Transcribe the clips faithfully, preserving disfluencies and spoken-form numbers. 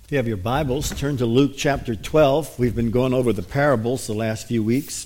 If you have your Bibles, turn to Luke chapter twelve. We've been going over the parables the last few weeks.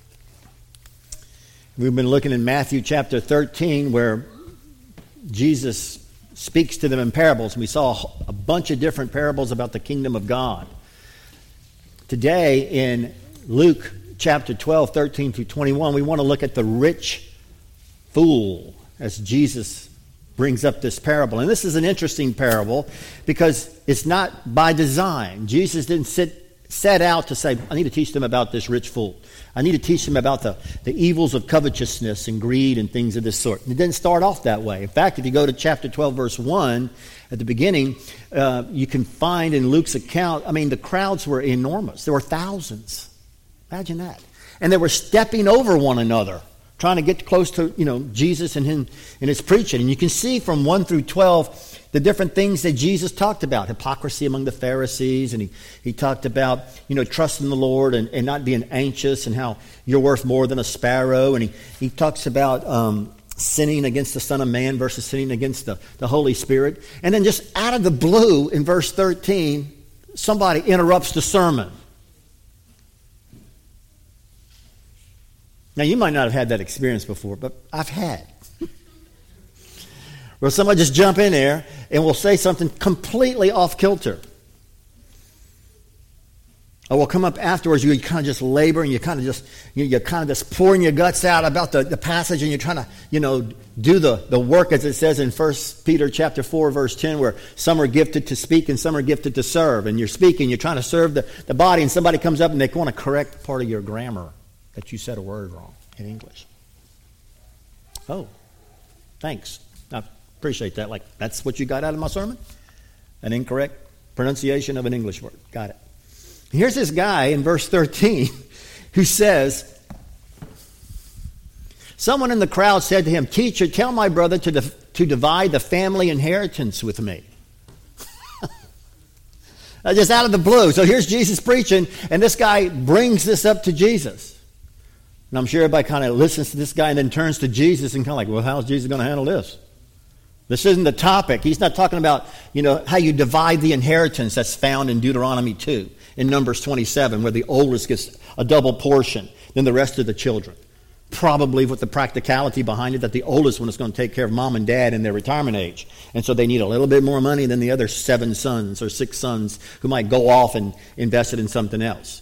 We've been looking in Matthew chapter thirteen, where Jesus speaks to them in parables. We saw a bunch of different parables about the kingdom of God. Today in Luke chapter twelve, thirteen through twenty-one, we want to look at the rich fool as Jesus brings up this parable. And this is an interesting parable because it's not by design. Jesus didn't sit, set out to say, I need to teach them about this rich fool. I need to teach them about the, the evils of covetousness and greed and things of this sort. And it didn't start off that way. In fact, if you go to chapter twelve, verse one, at the beginning, uh, you can find in Luke's account, I mean, the crowds were enormous. There were thousands. Imagine that. And they were stepping over one another, trying to get close to, you know, Jesus and him and his preaching. And you can see from one through twelve the different things that Jesus talked about. Hypocrisy among the Pharisees, and he, he talked about, you know, trusting the Lord and, and not being anxious, and how you're worth more than a sparrow. And he, he talks about um, sinning against the Son of Man versus sinning against the, the Holy Spirit. And then just out of the blue, in verse thirteen, somebody interrupts the sermon. Now, you might not have had that experience before, but I've had. Where somebody just jump in there and will say something completely off kilter. Or will come up afterwards, you kind of just labor and you kind of just, you, you're kind of just pouring your guts out about the, the passage, and you're trying to, you know, do the, the work as it says in First Peter chapter four, verse ten, where some are gifted to speak and some are gifted to serve. And you're speaking, you're trying to serve the, the body, and somebody comes up and they want to correct part of your grammar, that you said a word wrong in English. Oh, thanks. I appreciate that. Like, that's what you got out of my sermon? An incorrect pronunciation of an English word. Got it. Here's this guy in verse thirteen who says, someone in the crowd said to him, "Teacher, tell my brother to, div- to divide the family inheritance with me." Just out of the blue. So here's Jesus preaching, and this guy brings this up to Jesus. And I'm sure everybody kind of listens to this guy and then turns to Jesus and kind of like, well, how's Jesus going to handle this? This isn't the topic. He's not talking about, you know, how you divide the inheritance that's found in Deuteronomy two, in Numbers twenty-seven, where the oldest gets a double portion than the rest of the children. Probably with the practicality behind it that the oldest one is going to take care of mom and dad in their retirement age. And so they need a little bit more money than the other seven sons or six sons who might go off and invest it in something else.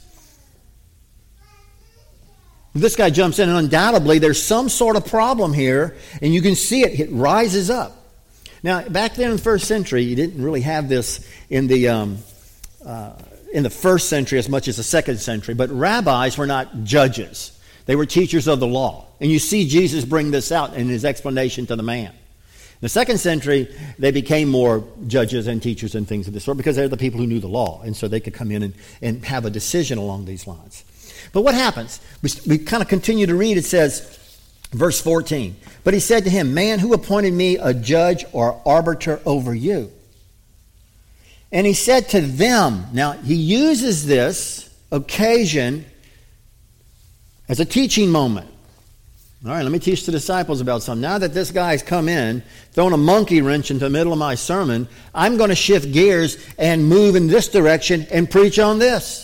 This guy jumps in, and undoubtedly there's some sort of problem here, and you can see it. It rises up. Now, back then in the first century, you didn't really have this in the um, uh, in the first century as much as the second century, but rabbis were not judges. They were teachers of the law. And you see Jesus bring this out in his explanation to the man. In the second century, they became more judges and teachers and things of this sort because they're the people who knew the law, and so they could come in and, and have a decision along these lines. But what happens? We, we kind of continue to read. It says, verse fourteen, "But he said to him, 'Man, who appointed me a judge or arbiter over you?' And he said to them," now he uses this occasion as a teaching moment. All right, let me teach the disciples about something. Now that this guy's come in, thrown a monkey wrench into the middle of my sermon, I'm going to shift gears and move in this direction and preach on this.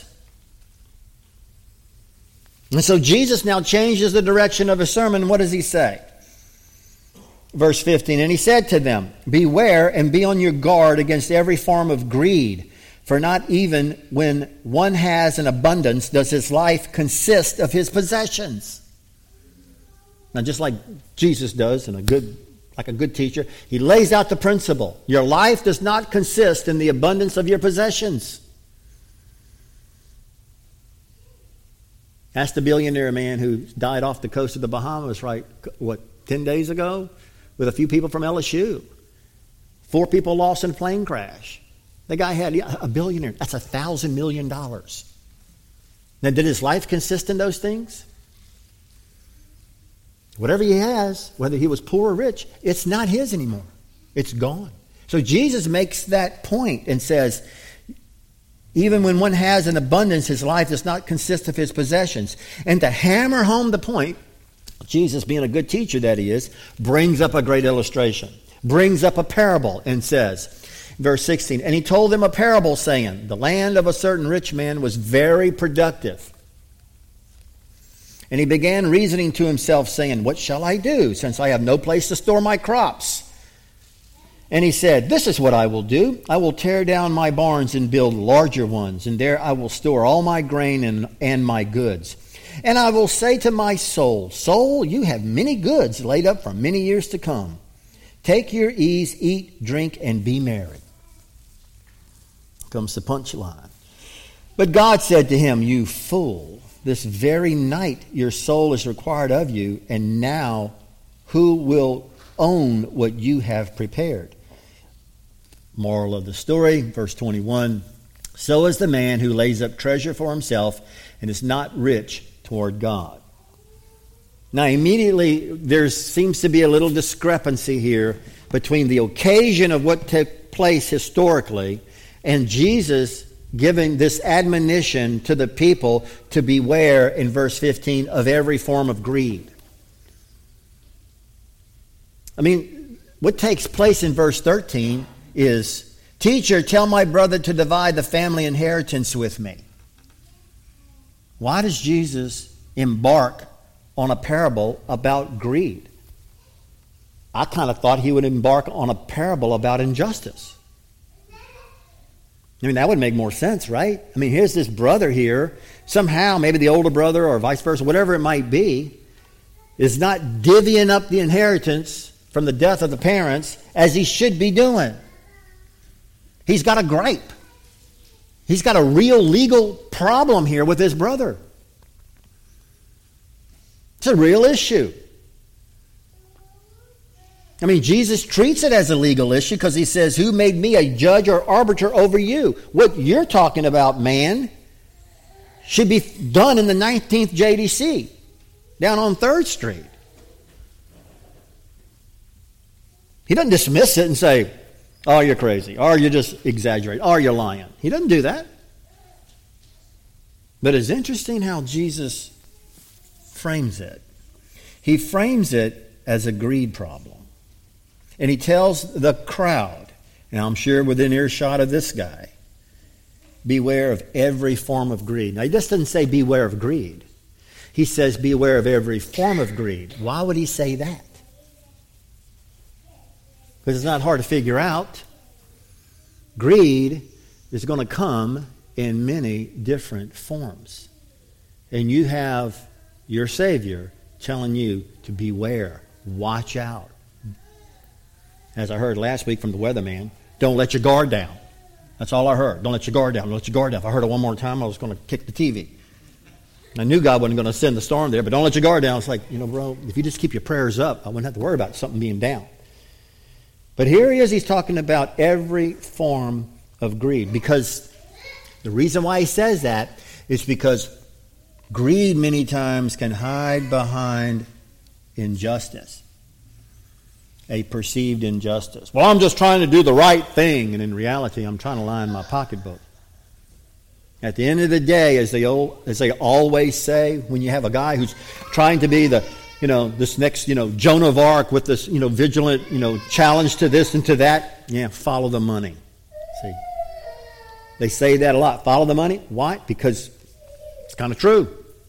And so Jesus now changes the direction of his sermon. What does he say? Verse fifteen, "And he said to them, 'Beware and be on your guard against every form of greed, for not even when one has an abundance does his life consist of his possessions.'" Now, just like Jesus does, and a good, like a good teacher, he lays out the principle. Your life does not consist in the abundance of your possessions. Ask the billionaire man who died off the coast of the Bahamas, right, what, ten days ago? With a few people from L S U. Four people lost in a plane crash. The guy had a billionaire. That's a thousand million dollars. Now, did his life consist in those things? Whatever he has, whether he was poor or rich, it's not his anymore. It's gone. So Jesus makes that point and says, even when one has an abundance, his life does not consist of his possessions. And to hammer home the point, Jesus, being a good teacher that he is, brings up a great illustration, brings up a parable and says, Verse sixteen, and he told them a parable, saying, the land of a certain rich man was very productive. And he began reasoning to himself, saying, what shall I do, since I have no place to store my crops? And he said, this is what I will do. I will tear down my barns and build larger ones, and there I will store all my grain and, and my goods. And I will say to my soul, soul, you have many goods laid up for many years to come. Take your ease, eat, drink, and be merry. Comes the punchline. But God said to him, you fool, this very night your soul is required of you, and now who will own what you have prepared? Moral of the story, verse twenty-one, so is the man who lays up treasure for himself and is not rich toward God. Now immediately there seems to be a little discrepancy here between the occasion of what took place historically and Jesus giving this admonition to the people to beware in verse fifteen of every form of greed. I mean, what takes place in verse thirteen is, teacher, tell my brother to divide the family inheritance with me. Why does Jesus embark on a parable about greed? I kind of thought he would embark on a parable about injustice. I mean, that would make more sense, right? I mean, here's this brother here, somehow, maybe the older brother or vice versa, whatever it might be, is not divvying up the inheritance from the death of the parents as he should be doing. He's got a gripe. He's got a real legal problem here with his brother. It's a real issue. I mean, Jesus treats it as a legal issue because he says, who made me a judge or arbiter over you? What you're talking about, man, should be done in the nineteenth J D C, down on third Street. He doesn't dismiss it and say, oh, you're crazy, or you're just exaggerating, or you're lying. He doesn't do that. But it's interesting how Jesus frames it. He frames it as a greed problem. And he tells the crowd, and I'm sure within earshot of this guy, beware of every form of greed. Now, he just doesn't say beware of greed. He says beware of every form of greed. Why would he say that? Because it's not hard to figure out. Greed is going to come in many different forms. And you have your Savior telling you to beware, watch out. As I heard last week from the weatherman, don't let your guard down. That's all I heard. Don't let your guard down. Don't let your guard down. If I heard it one more time, I was going to kick the T V. I knew God wasn't going to send the storm there, but don't let your guard down. It's like, you know, bro, if you just keep your prayers up, I wouldn't have to worry about something being down. But here he is, he's talking about every form of greed. Because the reason why he says that is because greed many times can hide behind injustice. A perceived injustice. Well, I'm just trying to do the right thing, and in reality, I'm trying to line my pocketbook. At the end of the day, as they, old, as they always say, when you have a guy who's trying to be the You know, this next, you know, Joan of Arc with this, you know, vigilant, you know, challenge to this and to that. Yeah, follow the money. See, they say that a lot. Follow the money. Why? Because it's kind of true.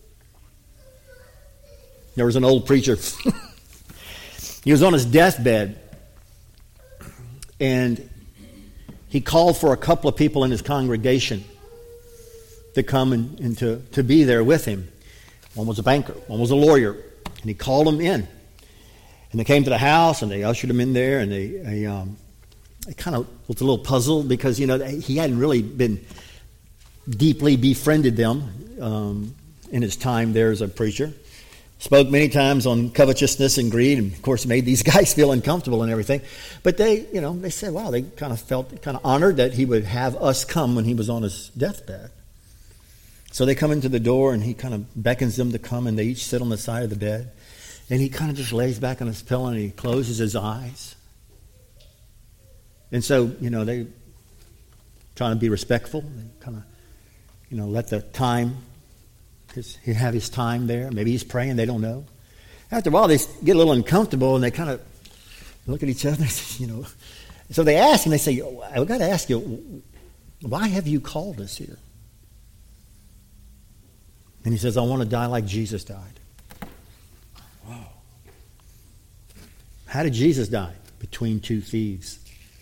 There was an old preacher. He was on his deathbed, and he called for a couple of people in his congregation to come and, and to, to be there with him. One was a banker. One was a lawyer. And he called them in. And they came to the house, and they ushered him in there, and they, they, um, they kind of was a little puzzled because, you know, he hadn't really been deeply befriended them um, in his time there as a preacher. Spoke many times on covetousness and greed, and, of course, made these guys feel uncomfortable and everything. But they, you know, they said, wow, they kind of felt kind of honored that he would have us come when he was on his deathbed. So they come into the door, and he kind of beckons them to come, and they each sit on the side of the bed. And he kind of just lays back on his pillow, and he closes his eyes. And so, you know, they trying to be respectful. They kind of, you know, let the time, his, he have his time there. Maybe he's praying, they don't know. After a while, they get a little uncomfortable, and they kind of look at each other and say, you know, So they ask him, they say, I've got to ask you, why have you called us here? And he says, I want to die like Jesus died. Wow. How did Jesus die? Between two thieves.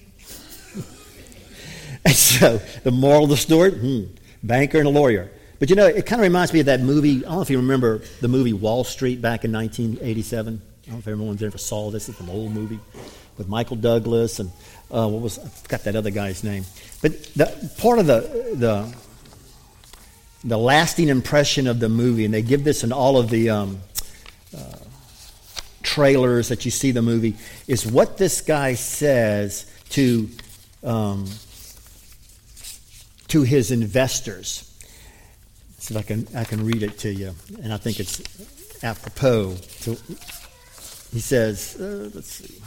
And so, the moral of the story, hmm, banker and a lawyer. But you know, it kind of reminds me of that movie. I don't know if you remember the movie Wall Street back in nineteen eighty-seven. I don't know if everyone ever saw this. It's an old movie with Michael Douglas and uh, what was, I forgot that other guy's name. But the, part of the, the the lasting impression of the movie, and they give this in all of the um, uh, trailers that you see the movie, is what this guy says to um, to his investors. See if I can I can read it to you, and I think it's apropos. So he says, uh, let's see.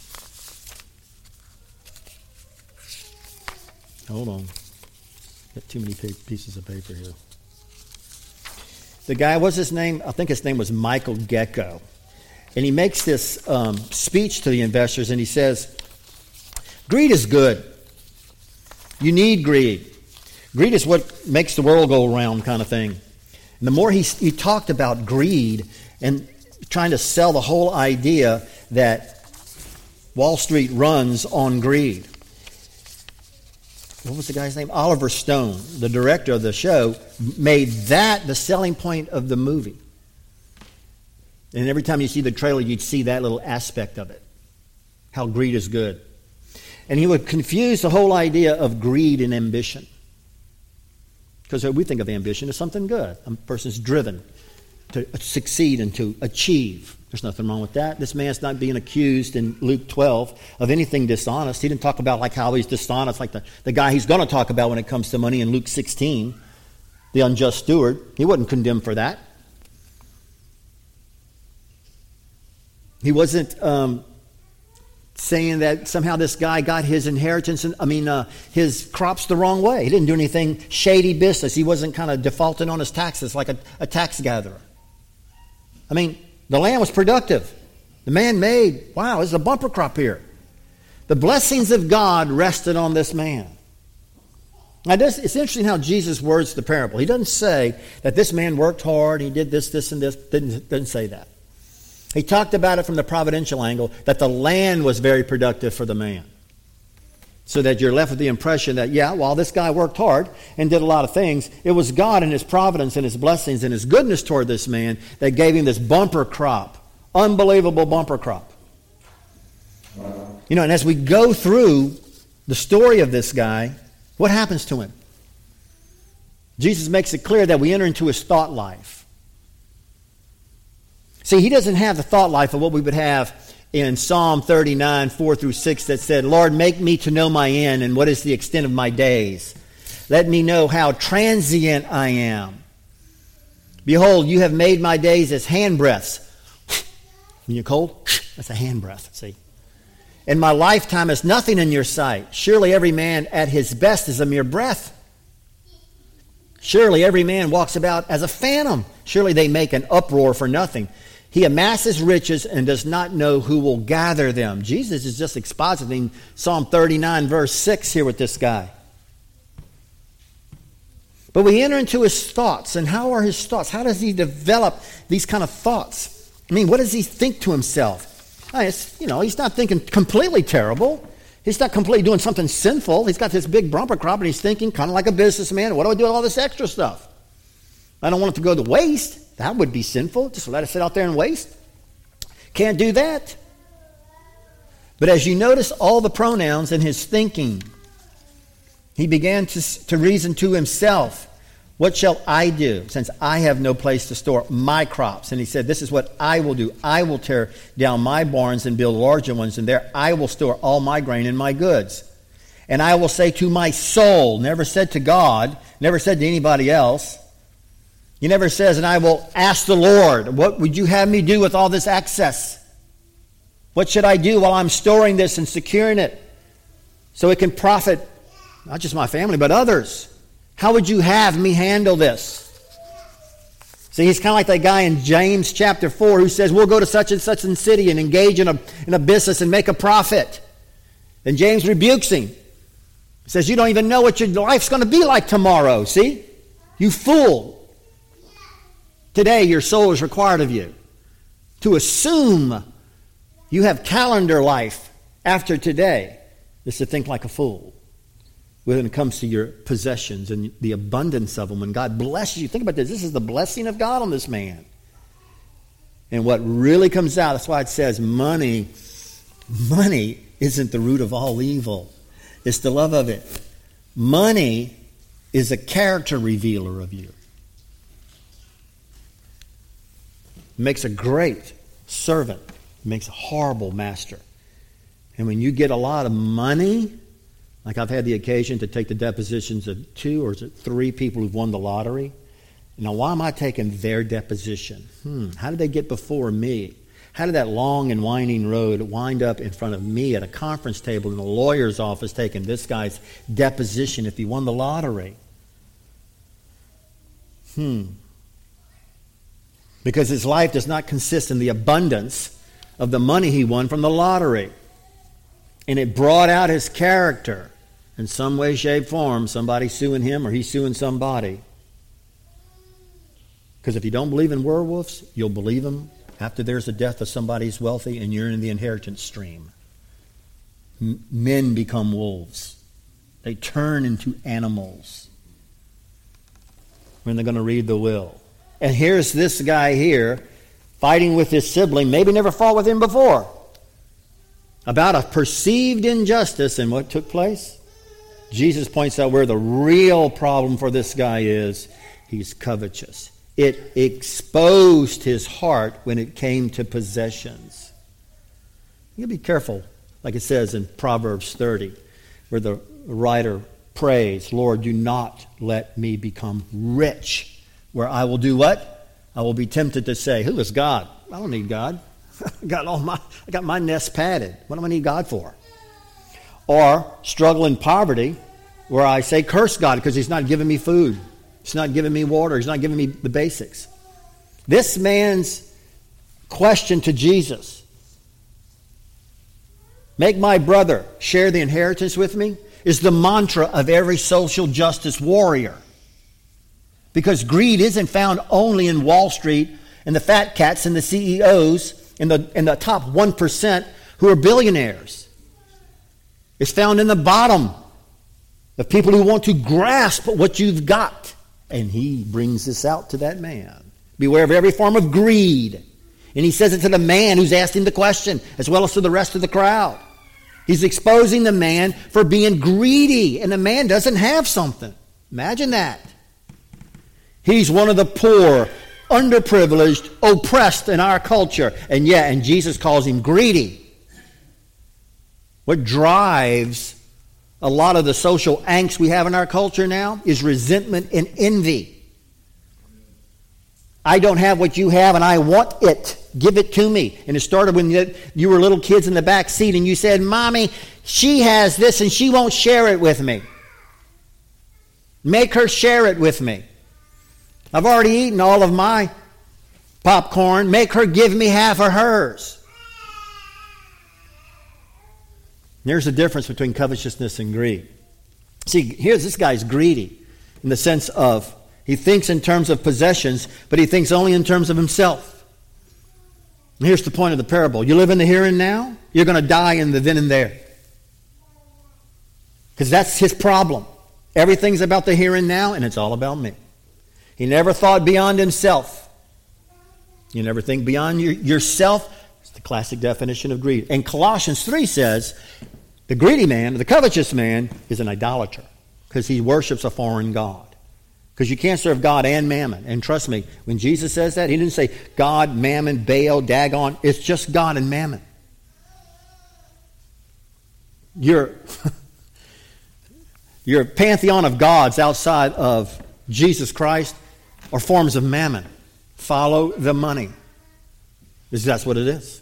Hold on. Got too many pieces of paper here. The guy, what's his name? I think his name was Michael Gecko. And he makes this um, speech to the investors, and he says, greed is good. You need greed. Greed is what makes the world go around, kind of thing. And the more he, he talked about greed and trying to sell the whole idea that Wall Street runs on greed. What was the guy's name? Oliver Stone, the director of the show, made that the selling point of the movie. And every time you see the trailer, you'd see that little aspect of it, how greed is good. And he would confuse the whole idea of greed and ambition. Because we think of ambition as something good. A person's driven to succeed and to achieve. There's nothing wrong with that. This man's not being accused in Luke twelve of anything dishonest. He didn't talk about like how he's dishonest, like the, the guy he's going to talk about when it comes to money in Luke sixteen, the unjust steward. He wasn't condemned for that. He wasn't um, saying that somehow this guy got his inheritance, and, I mean, uh, his crops the wrong way. He didn't do anything shady business. He wasn't kind of defaulting on his taxes like a, a tax gatherer. I mean, the land was productive. The man made, wow, there's a bumper crop here. The blessings of God rested on this man. Now, this, it's interesting how Jesus words the parable. He doesn't say that this man worked hard, he did this, this, and this. Didn't, didn't say that. He talked about it from the providential angle, that the land was very productive for the man. So that you're left with the impression that, yeah, while this guy worked hard and did a lot of things, it was God and His providence and His blessings and His goodness toward this man that gave him this bumper crop. Unbelievable bumper crop. You know, and as we go through the story of this guy, what happens to him? Jesus makes it clear that we enter into his thought life. See, he doesn't have the thought life of what we would have in Psalm thirty-nine, four through six, that said, Lord, make me to know my end and what is the extent of my days. Let me know how transient I am. Behold, you have made my days as handbreadths. When you're cold, that's a handbreadth, see. And my lifetime is nothing in your sight. Surely every man at his best is a mere breath. Surely every man walks about as a phantom. Surely they make an uproar for nothing. He amasses riches and does not know who will gather them. Jesus is just expositing Psalm thirty-nine, verse six here with this guy. But we enter into his thoughts. And how are his thoughts? How does he develop these kind of thoughts? I mean, what does he think to himself? I mean, it's, you know, he's not thinking completely terrible. He's not completely doing something sinful. He's got this big bumper crop and he's thinking kind of like a businessman. What do I do with all this extra stuff? I don't want it to go to waste. That would be sinful. Just let it sit out there and waste. Can't do that. But as you notice all the pronouns in his thinking, he began to, to reason to himself, what shall I do since I have no place to store my crops? And he said, this is what I will do. I will tear down my barns and build larger ones, and there I will store all my grain and my goods. And I will say to my soul, never said to God, never said to anybody else. He never says, and I will ask the Lord, what would you have me do with all this excess? What should I do while I'm storing this and securing it so it can profit not just my family, but others? How would you have me handle this? See, he's kind of like that guy in James chapter four who says, we'll go to such and such a city and engage in a, in a business and make a profit. And James rebukes him. He says, you don't even know what your life's going to be like tomorrow. See? You fool. Today your soul is required of you to assume you have calendar life after today is to think like a fool when it comes to your possessions and the abundance of them. When God blesses you, think about this. This is the blessing of God on this man. And what really comes out, that's why it says money, money isn't the root of all evil. It's the love of it. Money is a character revealer of you. It makes a great servant. It makes a horrible master. And when you get a lot of money, like I've had the occasion to take the depositions of two or three people who've won the lottery. Now, why am I taking their deposition? Hmm, how did they get before me? How did that long and winding road wind up in front of me at a conference table in a lawyer's office taking this guy's deposition if he won the lottery? Hmm. Because his life does not consist in the abundance of the money he won from the lottery. And it brought out his character in some way, shape, form. Somebody suing him or he's suing somebody. Because if you don't believe in werewolves, you'll believe them after there's a death of somebody who's wealthy and you're in the inheritance stream. M- men become wolves. They turn into animals when they're going to read the will. And here's this guy here fighting with his sibling, maybe never fought with him before, about a perceived injustice. And what took place? Jesus points out where the real problem for this guy is. He's covetous. It exposed his heart when it came to possessions. You be careful, like it says in Proverbs thirty, where the writer prays, Lord, do not let me become rich, where I will do what? I will be tempted to say, who is God? I don't need God. I got all my, I got my nest padded. What do I need God for? Or struggle in poverty, where I say, curse God because he's not giving me food. He's not giving me water. He's not giving me the basics. This man's question to Jesus, make my brother share the inheritance with me, is the mantra of every social justice warrior. Because greed isn't found only in Wall Street and the fat cats and the C E Os and the, and the top one percent who are billionaires. It's found in the bottom of people who want to grasp what you've got. And he brings this out to that man. Beware of every form of greed. And he says it to the man who's asked him the question, as well as to the rest of the crowd. He's exposing the man for being greedy, and the man doesn't have something. Imagine that. He's one of the poor, underprivileged, oppressed in our culture. And yet, and Jesus calls him greedy. What drives a lot of the social angst we have in our culture now is resentment and envy. I don't have what you have and I want it. Give it to me. And it started when you were little kids in the back seat and you said, Mommy, she has this and she won't share it with me. Make her share it with me. I've already eaten all of my popcorn. Make her give me half of hers. There's the difference between covetousness and greed. See, here's this guy's greedy in the sense of he thinks in terms of possessions, but he thinks only in terms of himself. And here's the point of the parable. You live in the here and now, you're going to die in the then and there. Because that's his problem. Everything's about the here and now, and it's all about me. He never thought beyond himself. You never think beyond your, yourself. It's the classic definition of greed. And Colossians three says, the greedy man, the covetous man, is an idolater because he worships a foreign god. Because you can't serve God and mammon. And trust me, when Jesus says that, he didn't say God, mammon, Baal, Dagon. It's just God and mammon. Your, your pantheon of gods outside of Jesus Christ are forms of mammon. Follow the money. That's what it is.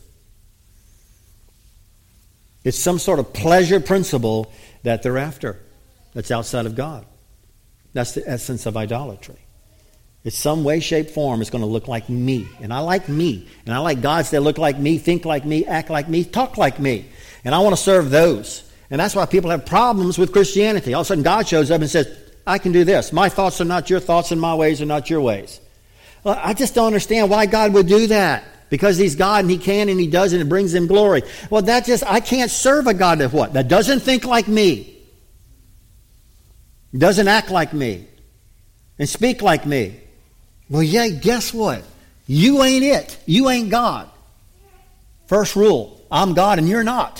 It's some sort of pleasure principle that they're after that's outside of God. That's the essence of idolatry. It's some way, shape, form. It's going to look like me. And I like me. And I like gods that look like me, think like me, act like me, talk like me. And I want to serve those. And that's why people have problems with Christianity. All of a sudden God shows up and says, I can do this. My thoughts are not your thoughts and my ways are not your ways. Well, I just don't understand why God would do that. Because he's God and he can and he does and it brings him glory. Well, that just, I can't serve a God that what? That doesn't think like me. Doesn't act like me. And speak like me. Well, yeah, guess what? You ain't it. You ain't God. First rule, I'm God and you're not.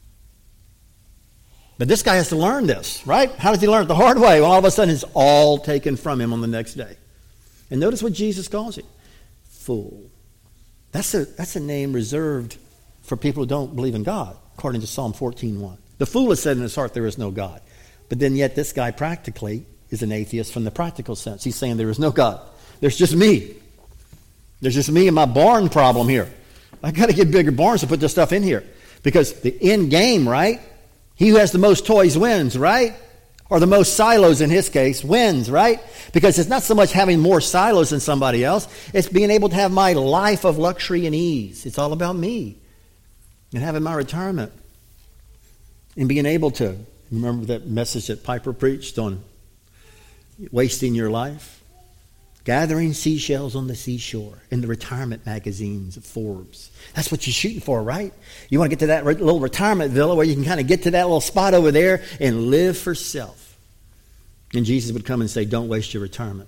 But this guy has to learn this, right? How does he learn it? The hard way. Well, all of a sudden it's all taken from him on the next day. And notice what Jesus calls him. Fool. That's a, that's a name reserved for people who don't believe in God, according to Psalm fourteen one. The fool has said in his heart there is no God. But then yet this guy practically is an atheist from the practical sense. He's saying there is no God. There's just me. There's just me and my barn problem here. I've got to get bigger barns to put this stuff in here. Because the end game, right? He who has the most toys wins, right? Or the most silos in his case wins, right? Because it's not so much having more silos than somebody else. It's being able to have my life of luxury and ease. It's all about me. And having my retirement. And being able to, remember that message that Piper preached on wasting your life? Gathering seashells on the seashore in the retirement magazines of Forbes. That's what you're shooting for, right? You want to get to that little retirement villa where you can kind of get to that little spot over there and live for self. And Jesus would come and say, don't waste your retirement.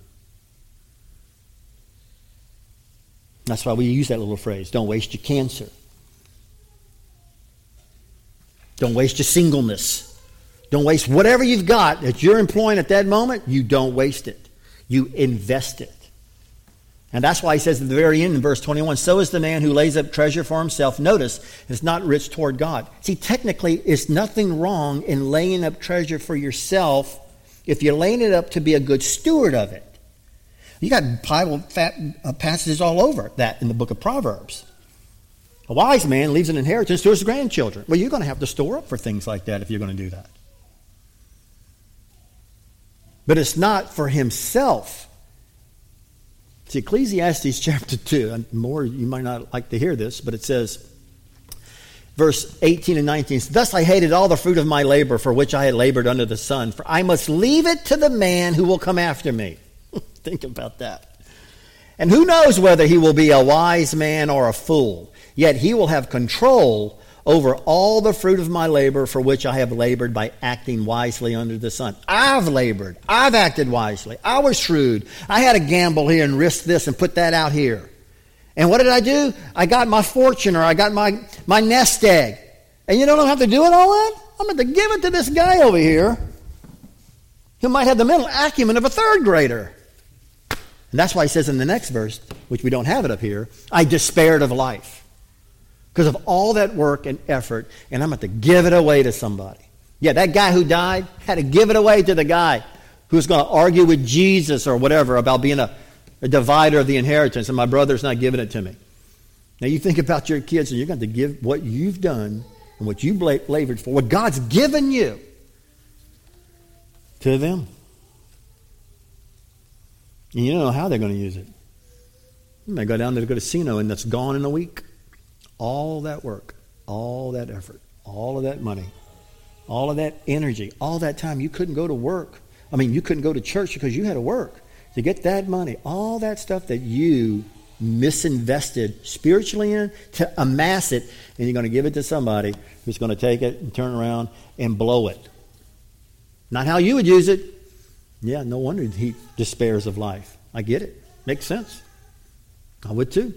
That's why we use that little phrase. Don't waste your cancer. Don't waste your singleness. Don't waste whatever you've got that you're employing at that moment. You don't waste it. You invest it. And that's why he says at the very end in verse twenty-one, so is the man who lays up treasure for himself. Notice, it's not rich toward God. See, technically, it's nothing wrong in laying up treasure for yourself if you're laying it up to be a good steward of it. You got Bible passages all over that in the book of Proverbs. A wise man leaves an inheritance to his grandchildren. Well, you're going to have to store up for things like that if you're going to do that. But it's not for himself. See, Ecclesiastes chapter two, and more, you might not like to hear this, but it says, verse eighteen and nineteen, thus I hated all the fruit of my labor for which I had labored under the sun, for I must leave it to the man who will come after me. Think about that. And who knows whether he will be a wise man or a fool, yet he will have control over all the fruit of my labor for which I have labored by acting wisely under the sun. I've labored. I've acted wisely. I was shrewd. I had a gamble here and risked this and put that out here. And what did I do? I got my fortune or I got my, my nest egg. And you know what I have to do with all that? I'm going to give it to this guy over here who might have the mental acumen of a third grader. And that's why he says in the next verse, which we don't have it up here, I despaired of life. Because of all that work and effort, and I'm going to give it away to somebody. Yeah, that guy who died had to give it away to the guy who's going to argue with Jesus or whatever about being a, a divider of the inheritance, and my brother's not giving it to me. Now you think about your kids, and you're going to give what you've done and what you've labored for, what God's given you, to them. And you don't know how they're going to use it. You may go down to the casino, and that's gone in a week. All that work, all that effort, all of that money, all of that energy, all that time. You couldn't go to work. I mean, you couldn't go to church because you had to work to get that money. All that stuff that you misinvested spiritually in to amass it, and you're going to give it to somebody who's going to take it and turn around and blow it. Not how you would use it. Yeah, no wonder he despairs of life. I get it. Makes sense. I would too.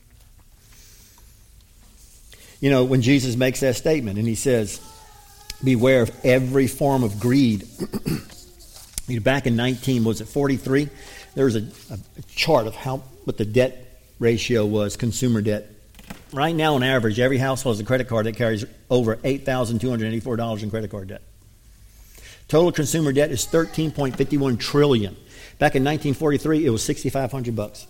You know, when Jesus makes that statement and he says, beware of every form of greed. Back in nineteen, was it forty-three? There was a, a chart of how what the debt ratio was, consumer debt. Right now, on average, every household has a credit card that carries over eight thousand two hundred eighty-four dollars in credit card debt. Total consumer debt is thirteen point five one trillion dollars. Back in nineteen forty-three, it was sixty-five hundred bucks.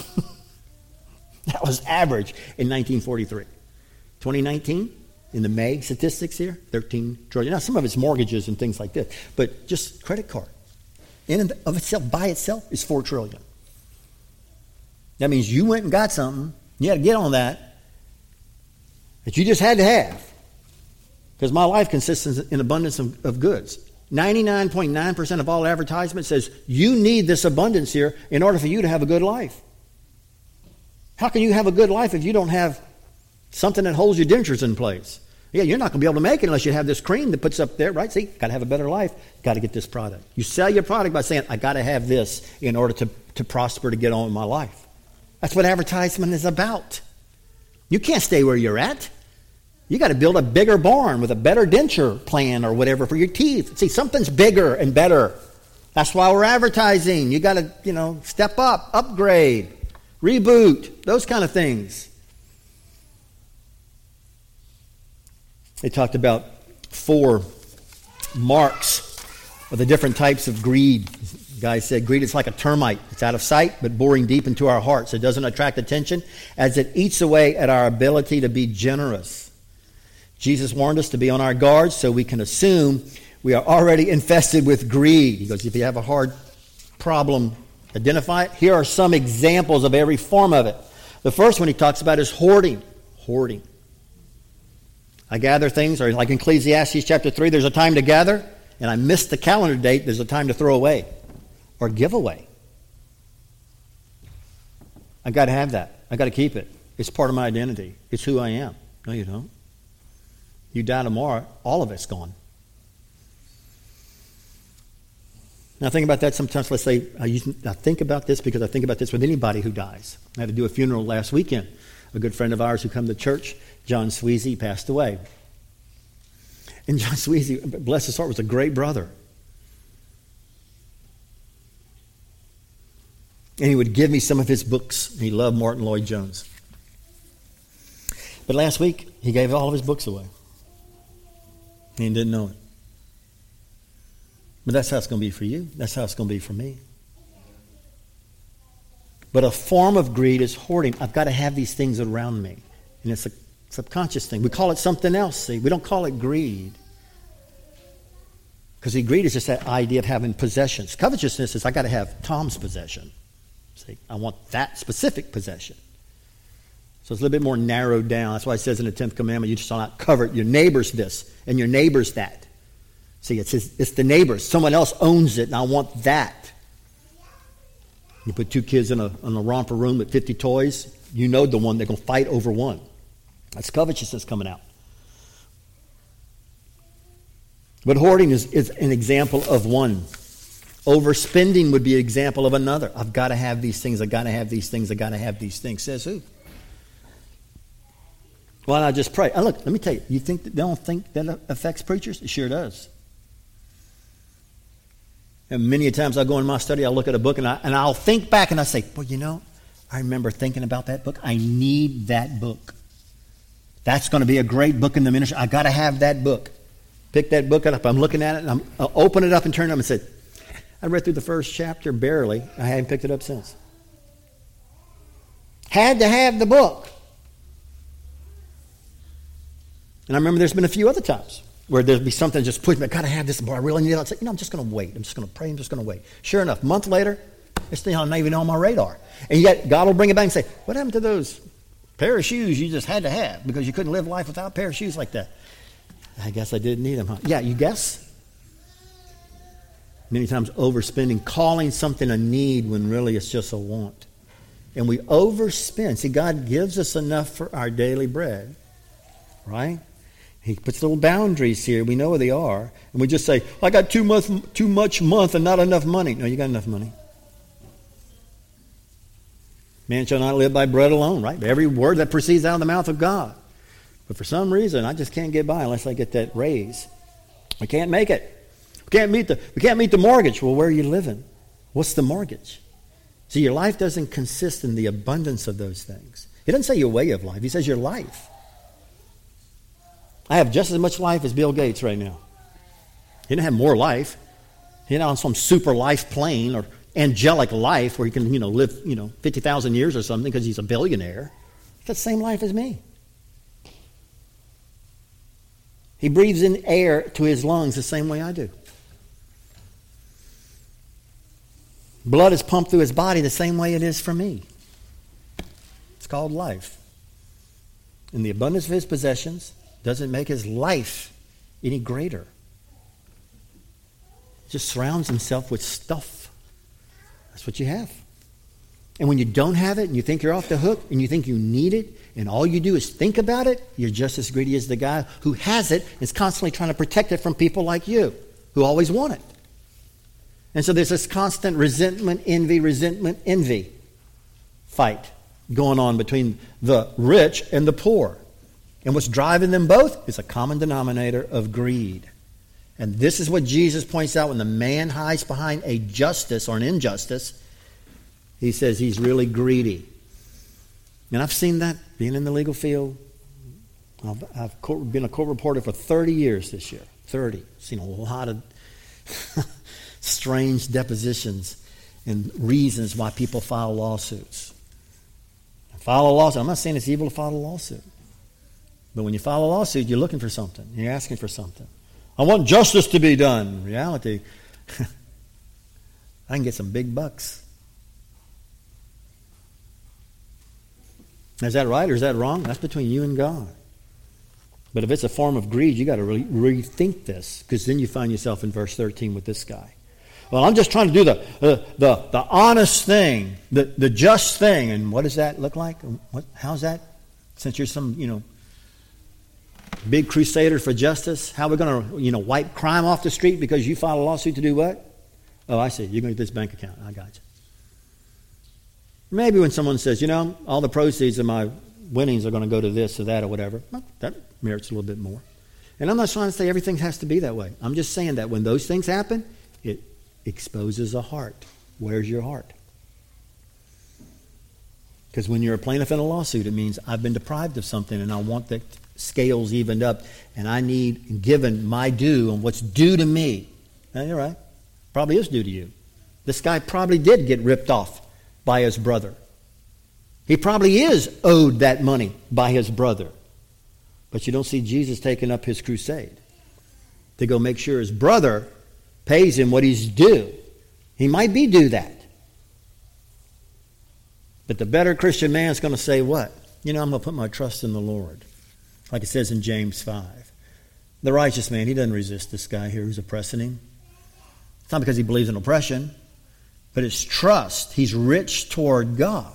That was average in nineteen forty-three. twenty nineteen, in the May statistics here, thirteen trillion dollars. Now, some of it's mortgages and things like this, but just credit card, in and of itself, by itself, is four trillion dollars. That means you went and got something, you had to get on that, that you just had to have. Because my life consists in abundance of, of goods. ninety-nine point nine percent of all advertisement says you need this abundance here in order for you to have a good life. How can you have a good life if you don't have something that holds your dentures in place? Yeah, you're not going to be able to make it unless you have this cream that puts up there, right? See, got to have a better life. Got to get this product. You sell your product by saying, I got to have this in order to, to prosper, to get on with my life. That's what advertisement is about. You can't stay where you're at. You got to build a bigger barn with a better denture plan or whatever for your teeth. See, something's bigger and better. That's why we're advertising. You got to, you know, step up, upgrade, reboot, those kind of things. They talked about four marks of the different types of greed. The guy said, greed is like a termite. It's out of sight, but boring deep into our hearts. It doesn't attract attention as it eats away at our ability to be generous. Jesus warned us to be on our guard so we can assume we are already infested with greed. He goes, if you have a hard problem, identify it. Here are some examples of every form of it. The first one he talks about is hoarding. Hoarding. I gather things, or like in Ecclesiastes chapter three, there's a time to gather, and I missed the calendar date, there's a time to throw away or give away. I got to have that. I got to keep it. It's part of my identity. It's who I am. No, you don't. You die tomorrow, all of it's gone. Now think about that sometimes. Let's say, I, use, I think about this because I think about this with anybody who dies. I had to do a funeral last weekend. A good friend of ours who come to church, John Sweezy, passed away. And John Sweezy, bless his heart, was a great brother. And he would give me some of his books. He loved Martin Lloyd-Jones. But last week, he gave all of his books away. And he didn't know it. But that's how it's going to be for you. That's how it's going to be for me. But a form of greed is hoarding. I've got to have these things around me. And it's a subconscious thing. We call it something else, see. We don't call it greed. Because see, greed is just that idea of having possessions. Covetousness is I got to have Tom's possession. See, I want that specific possession. So it's a little bit more narrowed down. That's why it says in the tenth commandment, you shall not covet your neighbor's this and your neighbor's that. See, it's, his, it's the neighbor's. Someone else owns it, and I want that. You put two kids in a, in a romper room with fifty toys, you know the one, they're going to fight over one. That's covetousness coming out. But hoarding is, is an example of one. Overspending would be an example of another. I've got to have these things, I've got to have these things, I've got to have these things. Says who? Why not just pray? And look, let me tell you, you think that they don't think that affects preachers? It sure does. And many a times I go in my study, I'll look at a book and, I, and I'll think back and I say, well, you know, I remember thinking about that book. I need that book. That's going to be a great book in the ministry. I got to have that book. Pick that book up. I'm looking at it and I'm, I'll open it up and turn it up and say, I read through the first chapter barely. I haven't picked it up since. Had to have the book. And I remember there's been a few other times where there'd be something just push me. I got to have this. Boy, I really need it. I'd say, you know, I'm just going to wait. I'm just going to pray. I'm just going to wait. Sure enough, a month later, it's not even on my radar. And yet God will bring it back and say, what happened to those pair of shoes you just had to have because you couldn't live life without a pair of shoes like that? I guess I didn't need them, huh? Yeah, you guess? Many times overspending, calling something a need when really it's just a want. And we overspend. See, God gives us enough for our daily bread, right? He puts little boundaries here. We know where they are. And we just say, I got too much, too much month and not enough money. No, you got enough money. Man shall not live by bread alone, right? Every word that proceeds out of the mouth of God. But for some reason, I just can't get by unless I get that raise. I can't make it. We can't meet the, we can't meet the mortgage. Well, where are you living? What's the mortgage? See, your life doesn't consist in the abundance of those things. He doesn't say your way of life. He says your life. I have just as much life as Bill Gates right now. He didn't have more life. He's not on some super life plane or angelic life where he can, you know, live, you know, fifty thousand years or something because he's a billionaire. He's got the same life as me. He breathes in air to his lungs the same way I do. Blood is pumped through his body the same way it is for me. It's called life. In the abundance of his possessions doesn't make his life any greater. Just surrounds himself with stuff. That's what you have. And when you don't have it and you think you're off the hook and you think you need it and all you do is think about it, you're just as greedy as the guy who has it and is constantly trying to protect it from people like you who always want it. And so there's this constant resentment, envy, resentment, envy fight going on between the rich and the poor. And what's driving them both is a common denominator of greed. And this is what Jesus points out when the man hides behind a justice or an injustice. He says he's really greedy. And I've seen that being in the legal field. I've, I've been a court reporter for thirty years this year. thirty. Seen a lot of strange depositions and reasons why people file lawsuits. File a lawsuit. I'm not saying it's evil to file a lawsuit. But when you file a lawsuit, you're looking for something. You're asking for something. I want justice to be done. In reality, I can get some big bucks. Is that right or is that wrong? That's between you and God. But if it's a form of greed, you got to really rethink this, because then you find yourself in verse thirteen with this guy. Well, I'm just trying to do the uh, the the honest thing, the the just thing, and what does that look like? What, how's that? Since you're some you know big crusader for justice, how are we going to you know wipe crime off the street because you filed a lawsuit to do what? Oh, I see. You're going to get this bank account. I got you. Maybe when someone says, you know, all the proceeds of my winnings are going to go to this or that or whatever, well, that merits a little bit more. And I'm not trying to say everything has to be that way. I'm just saying that when those things happen, it exposes a heart. Where's your heart? Because when you're a plaintiff in a lawsuit, it means I've been deprived of something and I want the scales evened up and I need given my due on what's due to me. Now, you're right. Probably is due to you. This guy probably did get ripped off by his brother. He probably is owed that money by his brother. But you don't see Jesus taking up his crusade to go make sure his brother pays him what he's due. He might be due that. But the better Christian man is going to say what? You know, I'm going to put my trust in the Lord. Like it says in James five. The righteous man, he doesn't resist this guy here who's oppressing him. It's not because he believes in oppression, but it's trust. He's rich toward God.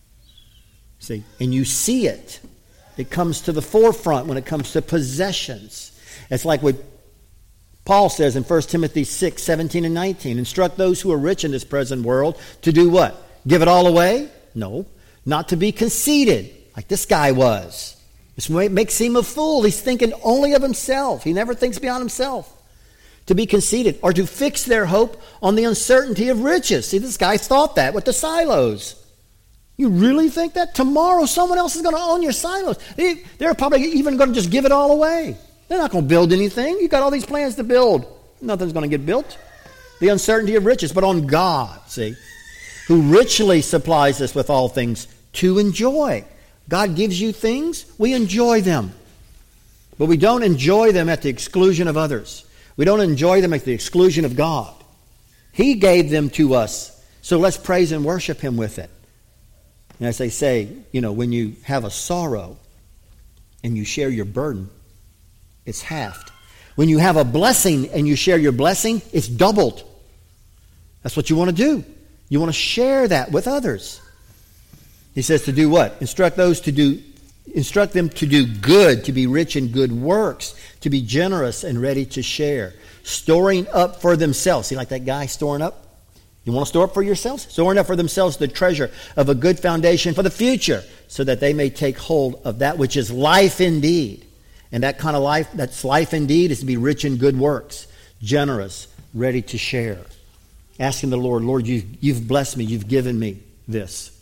See, and you see it. It comes to the forefront when it comes to possessions. It's like what Paul says in First Timothy six, seventeen and nineteen. Instruct those who are rich in this present world to do what? Give it all away? No. Not to be conceited, like this guy was. This makes him a fool. He's thinking only of himself. He never thinks beyond himself. To be conceited, or to fix their hope on the uncertainty of riches. See, this guy thought that with the silos. You really think that? Tomorrow someone else is going to own your silos. They, they're probably even going to just give it all away. They're not going to build anything. You've got all these plans to build. Nothing's going to get built. The uncertainty of riches, but on God, see, who richly supplies us with all things to enjoy. God gives you things, we enjoy them. But we don't enjoy them at the exclusion of others. We don't enjoy them at the exclusion of God. He gave them to us, so let's praise and worship Him with it. And as they say, you know, when you have a sorrow and you share your burden, it's halved. When you have a blessing and you share your blessing, it's doubled. That's what you want to do. You want to share that with others. He says to do what? Instruct those to do, instruct them to do good, to be rich in good works, to be generous and ready to share, storing up for themselves. See, like that guy storing up? You want to store up for yourselves? Storing up for themselves the treasure of a good foundation for the future, so that they may take hold of that which is life indeed. And that kind of life, that's life indeed, is to be rich in good works, generous, ready to share. Asking the Lord, Lord, you've, you've blessed me, you've given me this.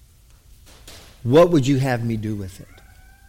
What would you have me do with it?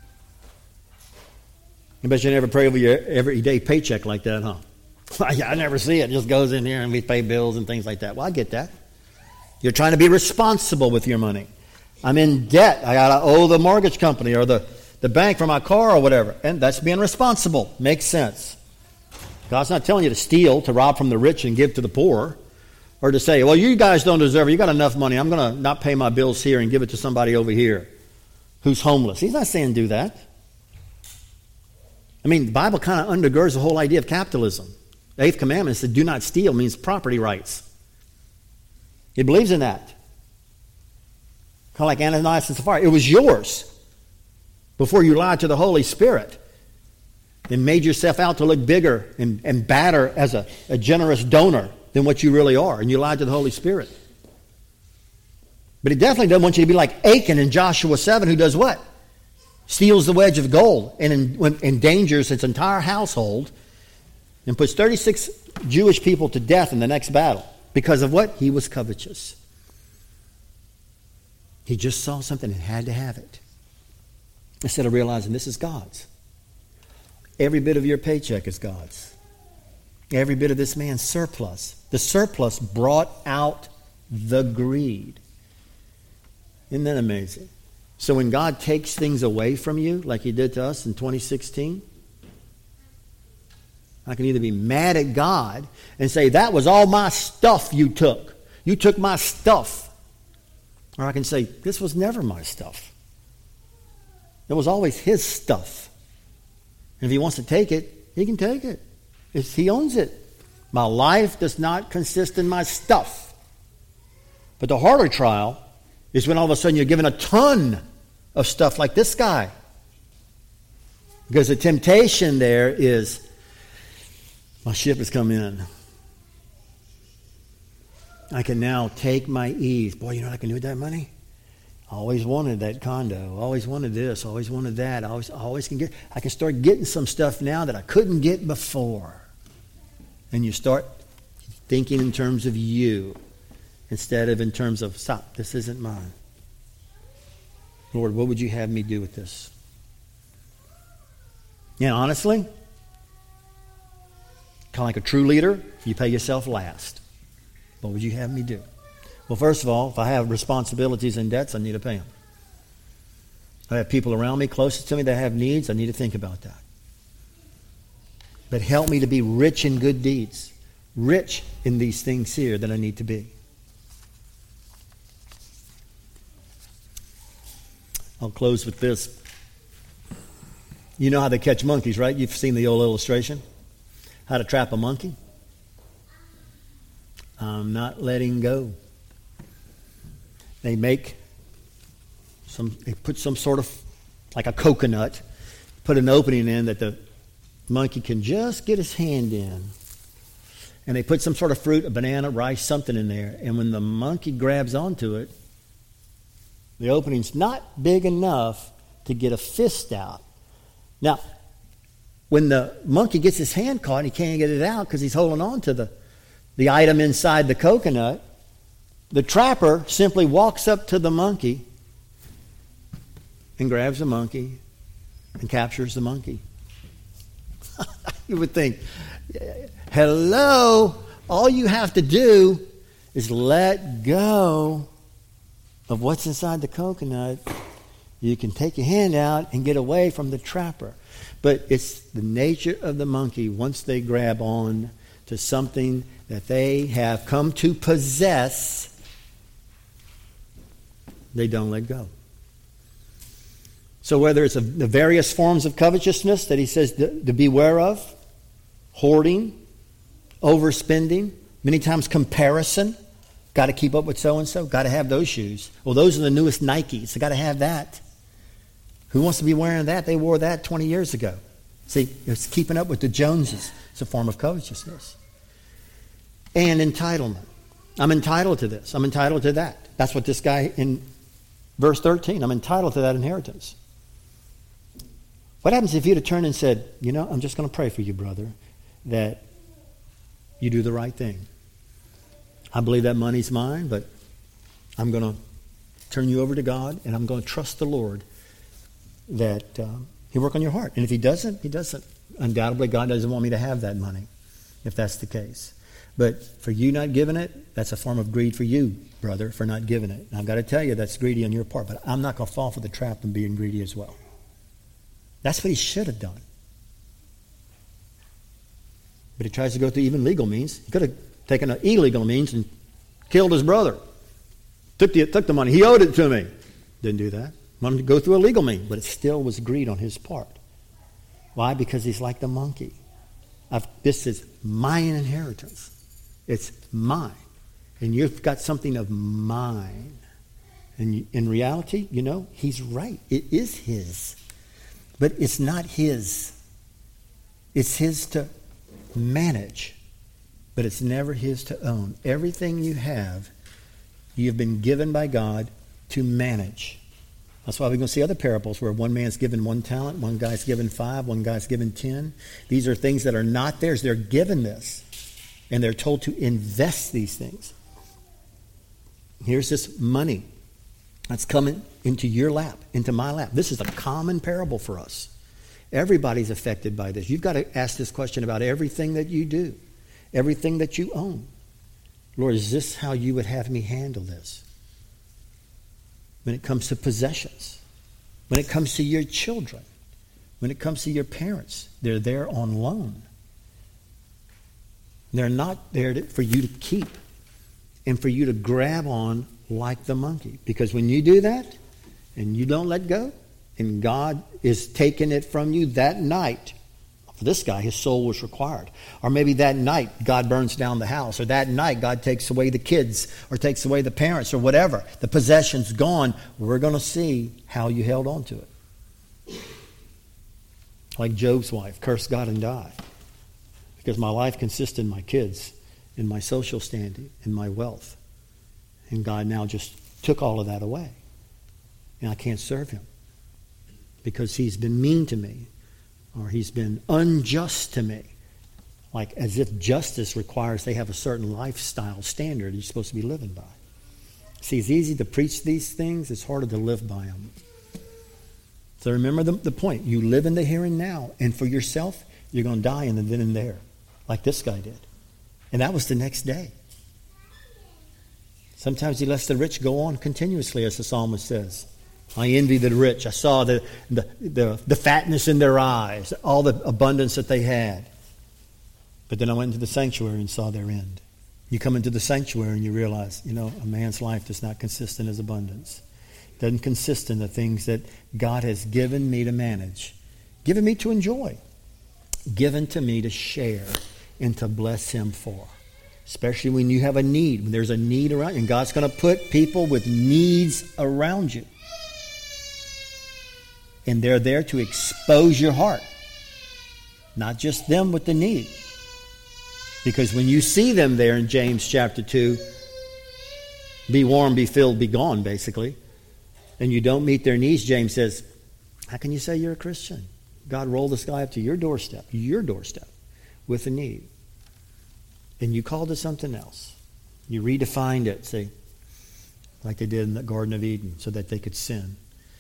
I bet you never pray over your everyday paycheck like that, huh? I never see it. It just goes in here and we pay bills and things like that. Well, I get that. You're trying to be responsible with your money. I'm in debt. I got to owe the mortgage company or the, the bank for my car or whatever. And that's being responsible. Makes sense. God's not telling you to steal, to rob from the rich and give to the poor. Or to say, well, you guys don't deserve it. You got enough money. I'm going to not pay my bills here and give it to somebody over here who's homeless. He's not saying do that. I mean, the Bible kind of undergirds the whole idea of capitalism. The eighth commandment said, do not steal, means property rights. It believes in that. Kind of like Ananias and Sapphira. It was yours before you lied to the Holy Spirit and made yourself out to look bigger and, and badder as a, a generous donor than what you really are. And you lied to the Holy Spirit. But it definitely doesn't want you to be like Achan in Joshua seven, who does what? Steals the wedge of gold and en- endangers its entire household and puts thirty-six Jewish people to death in the next battle. Because of what? He was covetous. He just saw something and had to have it. Instead of realizing this is God's. Every bit of your paycheck is God's. Every bit of this man's surplus. The surplus brought out the greed. Isn't that amazing? So when God takes things away from you, like he did to us in twenty sixteen, I can either be mad at God and say, that was all my stuff you took. You took my stuff. Or I can say, this was never my stuff. It was always his stuff. And if he wants to take it, he can take it. It's, he owns it. My life does not consist in my stuff. But the harder trial is when all of a sudden you're given a ton of stuff like this guy. Because the temptation there is, my ship has come in. I can now take my ease. Boy, you know what I can do with that money? I always wanted that condo. I always wanted this. I always wanted that. I always, I always can get. I can start getting some stuff now that I couldn't get before. And you start thinking in terms of you instead of in terms of, stop, this isn't mine. Lord, what would you have me do with this? Yeah, honestly, kind of like a true leader, you pay yourself last. What would you have me do? Well, first of all, if I have responsibilities and debts, I need to pay them. If I have people around me, closest to me, that have needs, I need to think about that. But help me to be rich in good deeds. Rich in these things here that I need to be. I'll close with this. You know how they catch monkeys, right? You've seen the old illustration. How to trap a monkey. I'm not letting go. They make some, they put some sort of, like a coconut, put an opening in that the monkey can just get his hand in. And they put some sort of fruit, a banana, rice, something in there. And when the monkey grabs onto it, the opening's not big enough to get a fist out. Now, when the monkey gets his hand caught, he can't get it out because he's holding on to the, the item inside the coconut. The trapper simply walks up to the monkey and grabs the monkey and captures the monkey. You would think, hello, all you have to do is let go of what's inside the coconut. You can take your hand out and get away from the trapper. But it's the nature of the monkey, once they grab on to something that they have come to possess, they don't let go. So whether it's a, the various forms of covetousness that he says to, to beware of, hoarding, overspending, many times comparison, got to keep up with so-and-so, got to have those shoes. Well, those are the newest Nikes, so got to have that. Who wants to be wearing that? They wore that twenty years ago. See, it's keeping up with the Joneses. It's a form of covetousness. And entitlement. I'm entitled to this. I'm entitled to that. That's what this guy in verse thirteen, I'm entitled to that inheritance. What happens if you'd have turned and said, you know, I'm just going to pray for you, brother, that you do the right thing. I believe that money's mine, but I'm going to turn you over to God, and I'm going to trust the Lord that um, He'll work on your heart. And if He doesn't, He doesn't. Undoubtedly, God doesn't want me to have that money, if that's the case. But for you not giving it, that's a form of greed for you, brother, for not giving it. And I've got to tell you, that's greedy on your part, but I'm not going to fall for the trap of being greedy as well. That's what he should have done. But he tries to go through even legal means. He could have taken an illegal means and killed his brother. Took the, took the money. He owed it to me. Didn't do that. Wanted to go through a legal means, but it still was greed on his part. Why? Because he's like the monkey. I've, this is my inheritance. It's mine. And you've got something of mine. And you, in reality, you know, he's right. It is his. But it's not his. It's his to manage. But it's never his to own. Everything you have, you've been given by God to manage. That's why we're going to see other parables where one man's given one talent, one guy's given five, one guy's given ten. These are things that are not theirs. They're given this. And they're told to invest these things. Here's this money that's coming into your lap, into my lap. This is a common parable for us. Everybody's affected by this. You've got to ask this question about everything that you do, everything that you own. Lord, is this how you would have me handle this? When it comes to possessions, when it comes to your children, when it comes to your parents, they're there on loan. They're not there to, for you to keep and for you to grab on like the monkey. Because when you do that and you don't let go and God is taking it from you that night, for this guy, his soul was required. Or maybe that night, God burns down the house. Or that night, God takes away the kids or takes away the parents or whatever. The possession's gone. We're going to see how you held on to it. Like Job's wife, curse God and die. Because my life consists in my kids, in my social standing, in my wealth. And God now just took all of that away. And I can't serve him. Because he's been mean to me. Or he's been unjust to me. Like as if justice requires they have a certain lifestyle standard you're supposed to be living by. See, it's easy to preach these things. It's harder to live by them. So remember the, the point. You live in the here and now. And for yourself, you're going to die in the then and there. Like this guy did. And that was the next day. Sometimes he lets the rich go on continuously, as the psalmist says. I envy the rich. I saw the, the, the, the fatness in their eyes, all the abundance that they had. But then I went into the sanctuary and saw their end. You come into the sanctuary and you realize, you know, a man's life does not consist in his abundance. It doesn't consist in the things that God has given me to manage, given me to enjoy, given to me to share and to bless him for. Especially when you have a need, when there's a need around you. And God's going to put people with needs around you. And they're there to expose your heart. Not just them with the need. Because when you see them there in James chapter two, be warm, be filled, be gone, basically, and you don't meet their needs, James says, how can you say you're a Christian? God rolled this guy up to your doorstep, your doorstep, with a need. And you called it something else. You redefined it, see, like they did in the Garden of Eden, so that they could sin.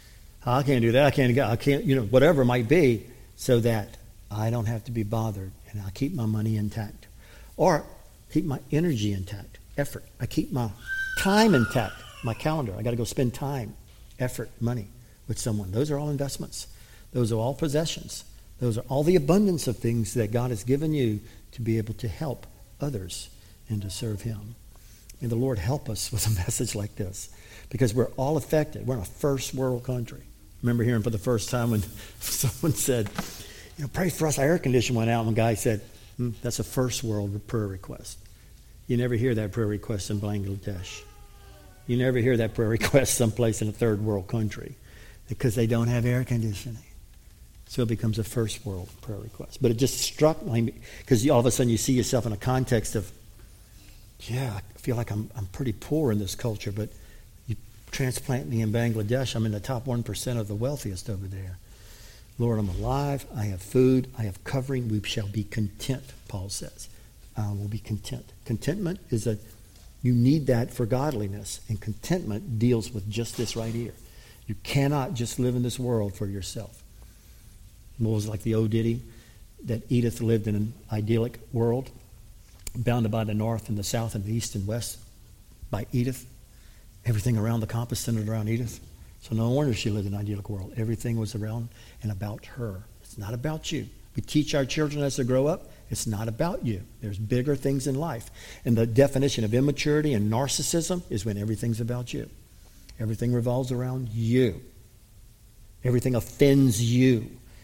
I can't do that. I can't, I can't, you know, whatever it might be, so that I don't have to be bothered and I keep my money intact. Or keep my energy intact, effort. I keep my time intact, my calendar. I got to go spend time, effort, money with someone. Those are all investments. Those are all possessions. Those are all the abundance of things that God has given you to be able to help others and to serve him. May the Lord help us with a message like this, because we're all affected. We're in a first world country. I remember hearing for the first time when someone said, you know, pray for us. Our air conditioner went out, and the guy said, hmm, that's a first world prayer request. You never hear that prayer request in Bangladesh. You never hear that prayer request someplace in a third world country, because they don't have air conditioning. So it becomes a first world prayer request. But it just struck me, because all of a sudden you see yourself in a context of, yeah, I feel like I'm I'm pretty poor in this culture, but you transplant me in Bangladesh, I'm in the top one percent of the wealthiest over there. Lord, I'm alive, I have food, I have covering, we shall be content, Paul says. Uh, we'll be content. Contentment is a, you need that for godliness, and contentment deals with just this right here. You cannot just live in this world for yourself. What was like the old ditty that Edith lived in an idyllic world, bounded by the north and the south and the east and west by Edith. Everything around the compass centered around Edith. So no wonder she lived in an idyllic world. Everything was around and about her. It's not about you. We teach our children as they grow up, it's not about you. There's bigger things in life. And the definition of immaturity and narcissism is when everything's about you. Everything revolves around you. Everything offends you.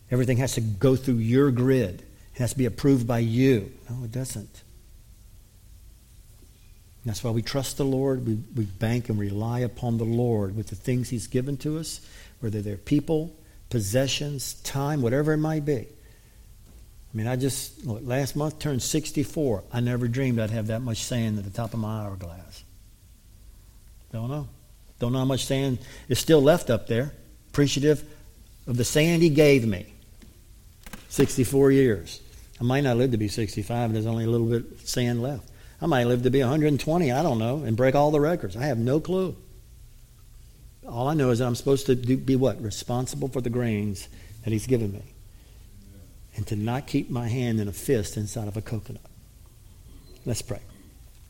Everything has to go through your grid. It has to be approved by you. No, it doesn't. That's why we trust the Lord. We, we bank and rely upon the Lord with the things He's given to us, whether they're people, possessions, time, whatever it might be. I mean, I just, look, last month turned sixty-four. I never dreamed I'd have that much sand at the top of my hourglass. Don't know. Don't know how much sand is still left up there. Appreciative of the sand He gave me. sixty-four years. I might not live to be sixty-five, and there's only a little bit of sand left. I might live to be one hundred twenty, I don't know, and break all the records. I have no clue. All I know is that I'm supposed to do, be what? Responsible for the grains that He's given me. And to not keep my hand in a fist inside of a coconut. Let's pray.